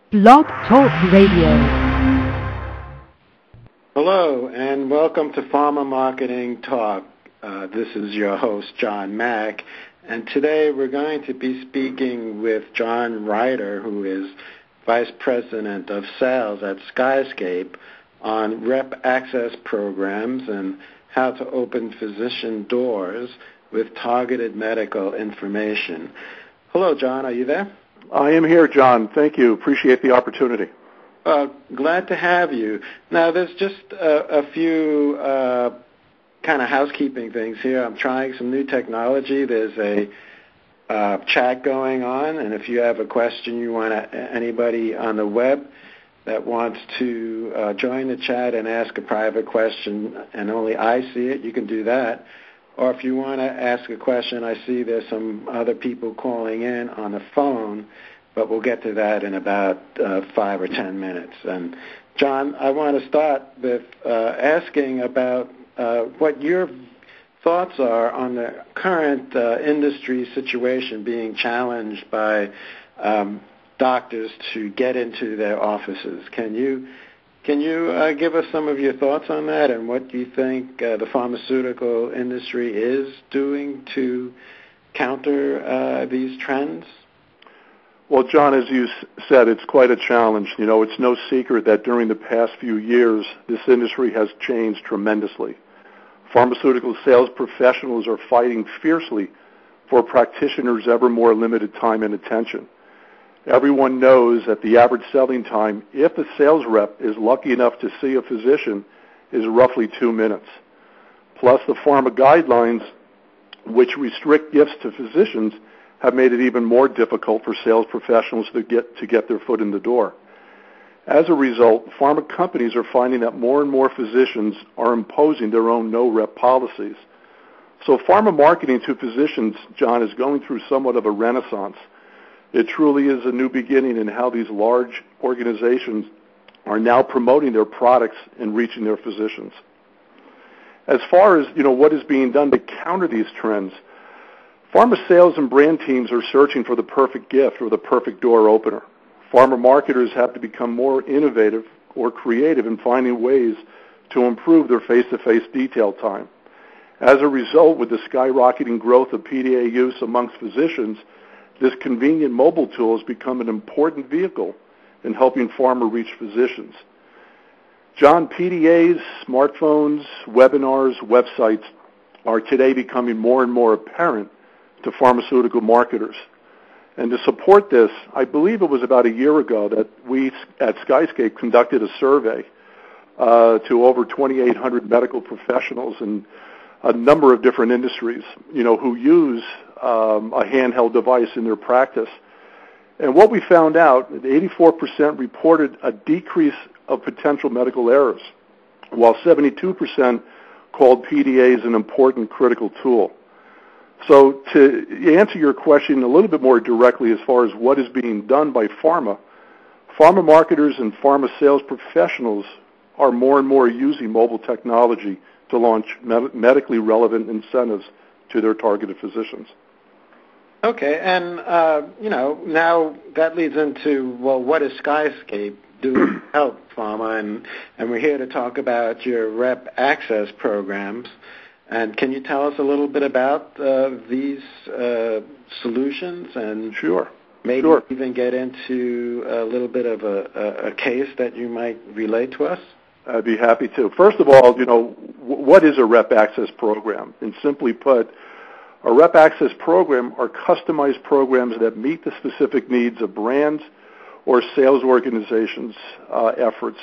Blog Talk Radio. Hello, and welcome to Pharma Marketing Talk. This is your host, John Mack, and today we're going to be speaking with John Ryder, who is Vice President of Sales at Skyscape, on rep access programs and how to open physician doors with targeted medical information. Hello, John. Are you there? I am here, John. Thank you. Appreciate the opportunity. Glad to have you. Now, there's just a few kind of housekeeping things here. I'm trying some new technology. There's a chat going on, and if you have a question you want anybody on the web that wants to join the chat and ask a private question, and only I see it, you can do that. Or if you want to ask a question, I see there's some other people calling in on the phone, but we'll get to that in about 5 or 10 minutes. And John, I want to start with asking about what your thoughts are on the current industry situation being challenged by doctors to get into their offices. Can you give us some of your thoughts on that, and what do you think the pharmaceutical industry is doing to counter these trends? Well, John, as you said, it's quite a challenge. You know, it's no secret that during the past few years, this industry has changed tremendously. Pharmaceutical sales professionals are fighting fiercely for practitioners' ever more limited time and attention. Everyone knows that the average selling time, if a sales rep is lucky enough to see a physician, is roughly 2 minutes. Plus, the pharma guidelines, which restrict gifts to physicians, have made it even more difficult for sales professionals to get their foot in the door. As a result, pharma companies are finding that more and more physicians are imposing their own no-rep policies. So pharma marketing to physicians, John, is going through somewhat of a renaissance. It truly is a new beginning in how these large organizations are now promoting their products and reaching their physicians. As far as, what is being done to counter these trends, pharma sales and brand teams are searching for the perfect gift or the perfect door opener. Pharma marketers have to become more innovative or creative in finding ways to improve their face-to-face detail time. As a result, with the skyrocketing growth of PDA use amongst physicians, this convenient mobile tool has become an important vehicle in helping pharma reach physicians. John, PDAs, smartphones, webinars, websites are today becoming more and more apparent to pharmaceutical marketers. And to support this, I believe it was about a year ago that we at Skyscape conducted a survey to over 2,800 medical professionals in a number of different industries, who use a handheld device in their practice. And what we found out, 84% reported a decrease of potential medical errors, while 72% called PDAs an important critical tool. So to answer your question a little bit more directly as far as what is being done by pharma marketers and pharma sales professionals are more and more using mobile technology to launch medically relevant incentives to their targeted physicians. Okay, and, now that leads into, well, what does Skyscape do to help pharma? And we're here to talk about your rep access programs. And can you tell us a little bit about these solutions? And Sure. Maybe even get into a little bit of a case that you might relate to us? I'd be happy to. First of all, what is a rep access program? And simply put, a rep access program are customized programs that meet the specific needs of brands or sales organizations' efforts.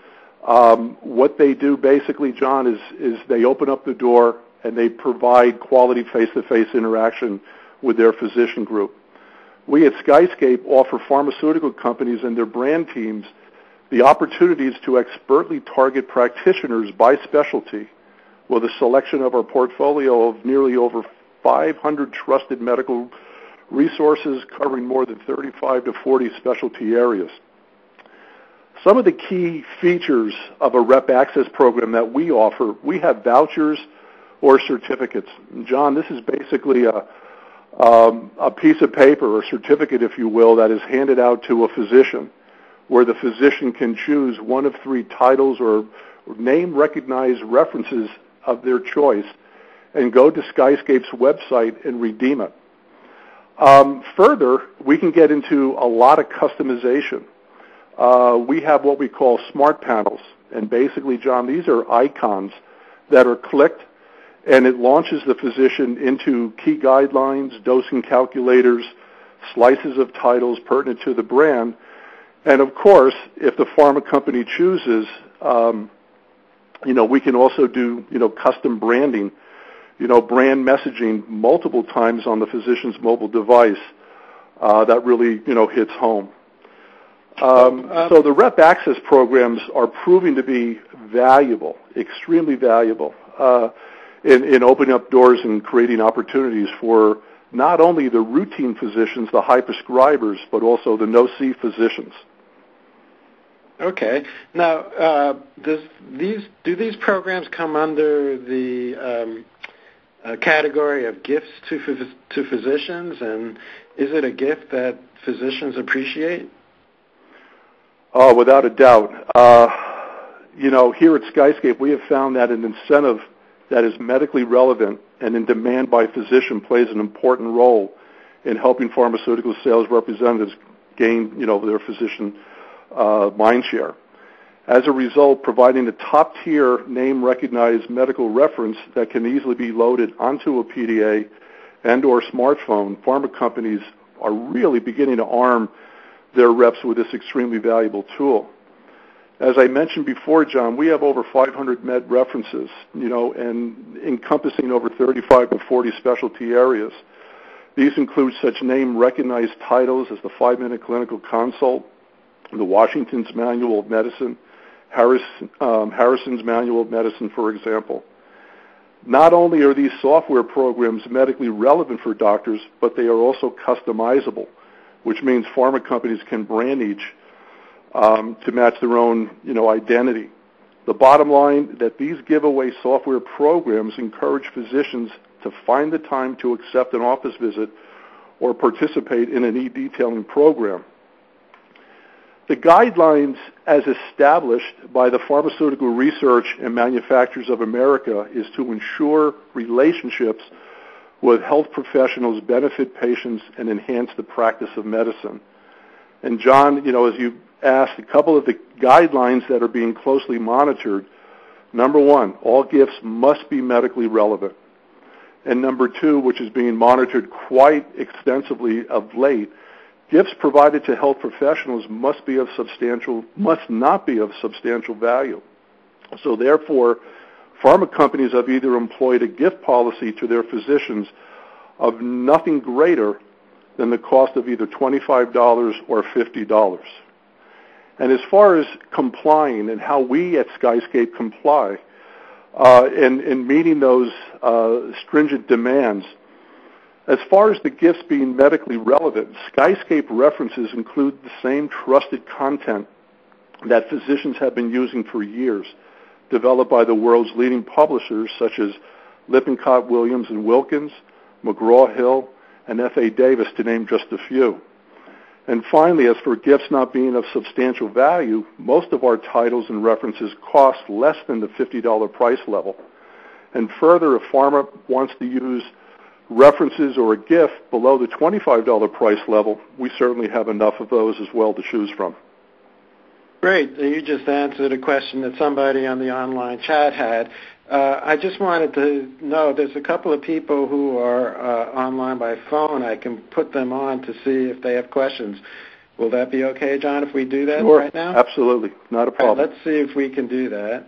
What they do basically, John, is they open up the door and they provide quality face-to-face interaction with their physician group. We at Skyscape offer pharmaceutical companies and their brand teams the opportunities to expertly target practitioners by specialty with a selection of our portfolio of nearly over 500 trusted medical resources covering more than 35 to 40 specialty areas. Some of the key features of a rep access program that we offer, we have vouchers or certificates. John, this is basically a piece of paper or certificate, if you will, that is handed out to a physician where the physician can choose one of three titles or name-recognized references of their choice and go to Skyscape's website and redeem it. Further, we can get into a lot of customization. We have what we call smart panels, and basically, John, these are icons that are clicked, and it launches the physician into key guidelines, dosing calculators, slices of titles pertinent to the brand, and of course, if the pharma company chooses, we can also do, custom branding, brand messaging multiple times on the physician's mobile device. That really, hits home. So the rep access programs are proving to be valuable, extremely valuable, in opening up doors and creating opportunities for not only the routine physicians, the high prescribers, but also the no-see physicians. Okay. Now, do these programs come under the category of gifts to physicians, and is it a gift that physicians appreciate? Oh, without a doubt. Here at Skyscape, we have found that an incentive that is medically relevant and in demand by physician plays an important role in helping pharmaceutical sales representatives gain, their physician mind share. As a result, providing a top-tier name-recognized medical reference that can easily be loaded onto a PDA and or smartphone, pharma companies are really beginning to arm their reps with this extremely valuable tool. As I mentioned before, John, we have over 500 med references, and encompassing over 35 to 40 specialty areas. These include such name-recognized titles as the 5-Minute Clinical Consult, the Washington's Manual of Medicine, Harrison's Manual of Medicine, for example. Not only are these software programs medically relevant for doctors, but they are also customizable, which means pharma companies can brand each to match their own, identity. The bottom line that these giveaway software programs encourage physicians to find the time to accept an office visit or participate in an e-detailing program. The guidelines as established by the Pharmaceutical Research and Manufacturers of America is to ensure relationships with health professionals benefit patients and enhance the practice of medicine. And John, as you asked, a couple of the guidelines that are being closely monitored. Number one, all gifts must be medically relevant. And number two, which is being monitored quite extensively of late, gifts provided to health professionals must not be of substantial value. So therefore, pharma companies have either employed a gift policy to their physicians of nothing greater than the cost of either $25 or $50. And as far as complying and how we at Skyscape comply in meeting those stringent demands, as far as the gifts being medically relevant, Skyscape references include the same trusted content that physicians have been using for years, developed by the world's leading publishers such as Lippincott, Williams & Wilkins, McGraw-Hill, and F.A. Davis, to name just a few. And finally, as for gifts not being of substantial value, most of our titles and references cost less than the $50 price level. And further, if pharma wants to use references or a gift below the $25 price level, we certainly have enough of those as well to choose from. Great. You just answered a question that somebody on the online chat had. I just wanted to know, there's a couple of people who are online by phone. I can put them on to see if they have questions. Will that be okay, John, if we do that right now? Absolutely. Not a problem. Right, let's see if we can do that.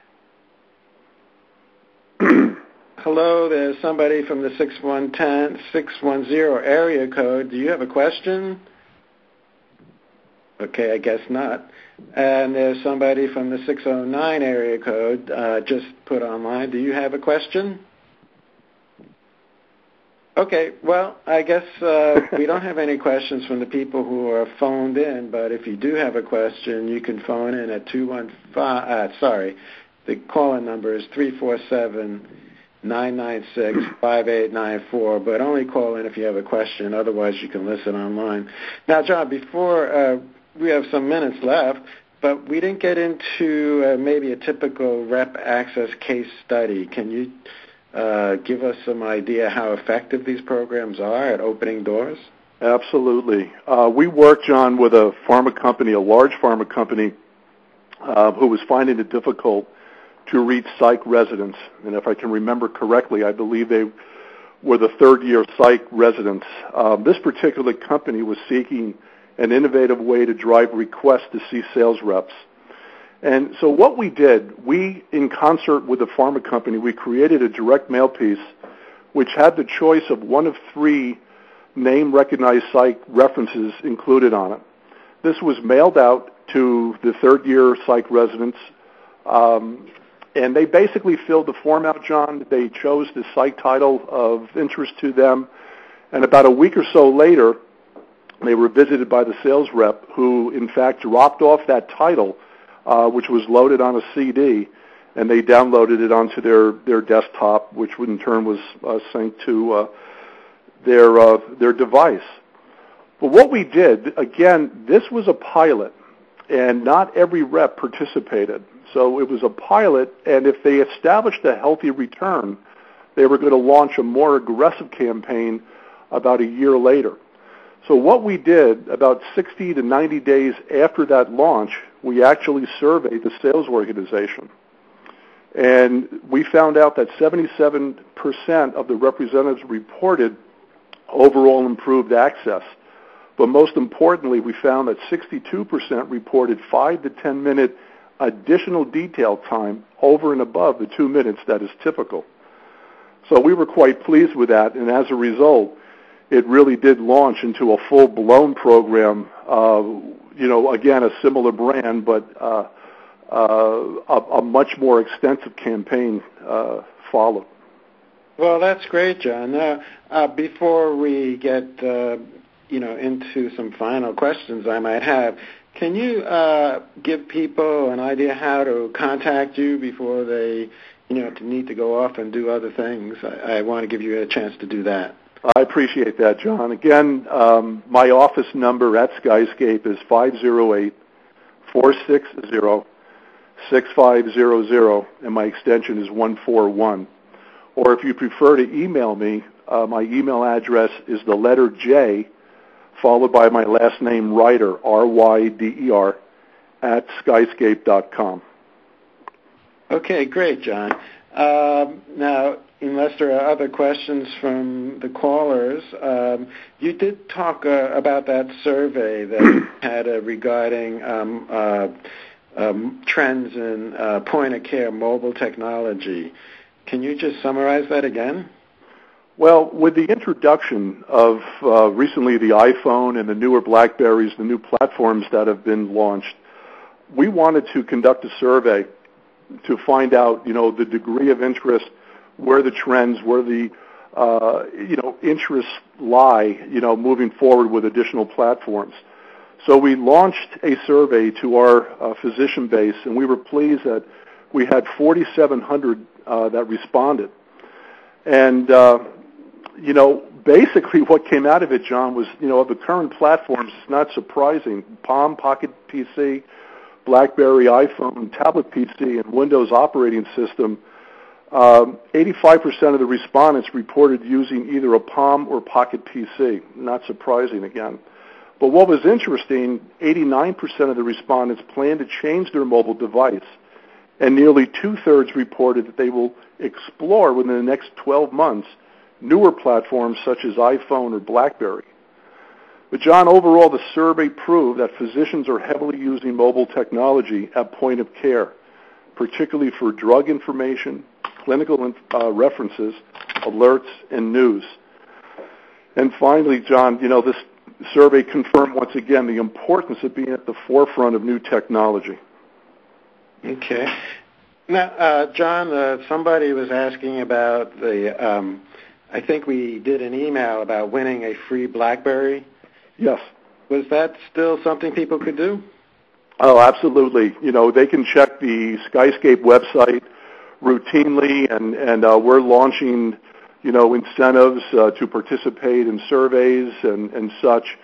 Hello, there's somebody from the 610 area code. Do you have a question? Okay, I guess not. And there's somebody from the 609 area code just put online. Do you have a question? Okay, well, I guess we don't have any questions from the people who are phoned in, but if you do have a question, you can phone in at the call-in number is 347-996-5894, but only call in if you have a question. Otherwise, you can listen online. Now, John, before we have some minutes left, but we didn't get into maybe a typical rep access case study. Can you give us some idea how effective these programs are at opening doors? Absolutely. We worked, John, with a pharma company, a large pharma company, who was finding it difficult to reach psych residents. And if I can remember correctly, I believe they were the third-year psych residents. This particular company was seeking an innovative way to drive requests to see sales reps. And so what we did, we, in concert with the pharma company, we created a direct mail piece which had the choice of one of 3 name-recognized psych references included on it. This was mailed out to the third-year psych residents, and they basically filled the form out, John. They chose the psych title of interest to them, and about a week or so later, they were visited by the sales rep who, in fact, dropped off that title, which was loaded on a CD, and they downloaded it onto their desktop, which in turn was synced to their device. But what we did, again, this was a pilot, and not every rep participated. So it was a pilot, and if they established a healthy return, they were going to launch a more aggressive campaign about a year later. So what we did, about 60 to 90 days after that launch, we actually surveyed the sales organization. And we found out that 77% of the representatives reported overall improved access. But most importantly, we found that 62% reported 5 to 10 minute additional detail time over and above the 2 minutes that is typical. So we were quite pleased with that, and as a result, it really did launch into a full-blown program, again, a similar brand, but a much more extensive campaign followed. Well, that's great, John. Before we get into some final questions I might have, can you give people an idea how to contact you before they need to go off and do other things? I want to give you a chance to do that. I appreciate that, John. Again, my office number at Skyscape is 508-460-6500, and my extension is 141. Or if you prefer to email me, my email address is the letter J, followed by my last name, Ryder, R-Y-D-E-R, at skyscape.com. Okay, great, John. Now, unless there are other questions from the callers, you did talk about that survey that you had regarding trends in point-of-care mobile technology. Can you just summarize that again? Well, with the introduction of recently the iPhone and the newer BlackBerries, the new platforms that have been launched, we wanted to conduct a survey to find out, the degree of interest, where the trends, where the, interests lie, moving forward with additional platforms. So we launched a survey to our physician base, and we were pleased that we had 4,700 that responded. And, basically what came out of it, John, was, of the current platforms, it's not surprising. Palm, Pocket PC, BlackBerry, iPhone, tablet PC, and Windows operating system, 85% of the respondents reported using either a Palm or Pocket PC. Not surprising again. But what was interesting, 89% of the respondents plan to change their mobile device, and nearly two-thirds reported that they will explore within the next 12 months newer platforms such as iPhone or BlackBerry. But, John, overall, the survey proved that physicians are heavily using mobile technology at point of care, particularly for drug information, clinical references, alerts, and news. And finally, John, this survey confirmed once again the importance of being at the forefront of new technology. Okay. Now, John, somebody was asking about I think we did an email about winning a free BlackBerry. Yes. Was that still something people could do? Oh, absolutely. They can check the Skyscape website routinely, and we're launching, incentives to participate in surveys and such.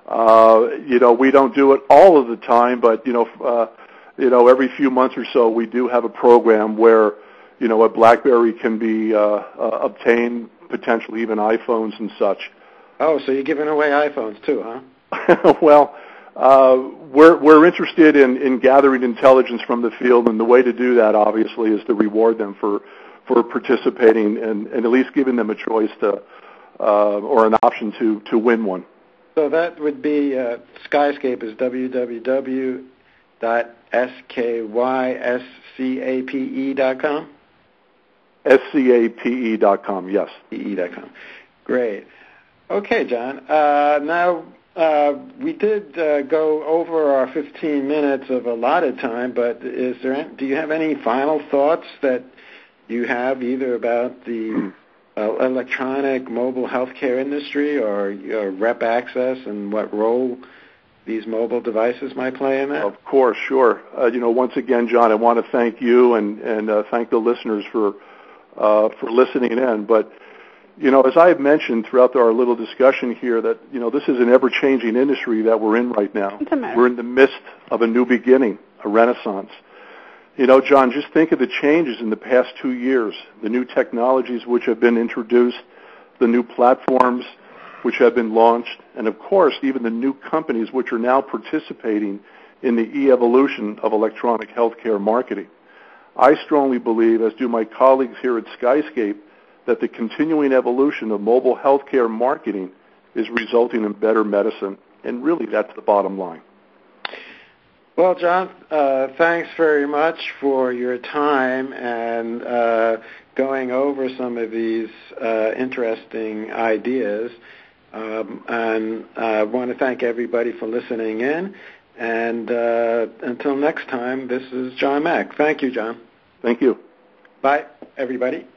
We don't do it all of the time, but every few months or so we do have a program where a BlackBerry can be obtained, potentially even iPhones and such. Oh, so you're giving away iPhones too, huh? Well, we're interested in gathering intelligence from the field, and the way to do that, obviously, is to reward them for participating and at least giving them a choice to or an option to win one. So that would be Skyscape is www.skyscape.com? SCAPE.com, yes. PE.com. Great. Okay, John. Now, we did go over our 15 minutes of allotted time, but do you have any final thoughts that you have either about the electronic mobile healthcare industry or rep access and what role these mobile devices might play in that? Of course, sure. Once again, John, I want to thank you and thank the listeners for listening in. But, as I have mentioned throughout our little discussion here, that, this is an ever-changing industry that we're in right now. We're in the midst of a new beginning, a renaissance. John, just think of the changes in the past 2 years, the new technologies which have been introduced, the new platforms which have been launched, and, of course, even the new companies which are now participating in the e-evolution of electronic healthcare marketing. I strongly believe, as do my colleagues here at Skyscape, that the continuing evolution of mobile healthcare marketing is resulting in better medicine, and really that's the bottom line. Well, John, thanks very much for your time and going over some of these interesting ideas. And I want to thank everybody for listening in. And until next time, this is John Mack. Thank you, John. Thank you. Bye, everybody.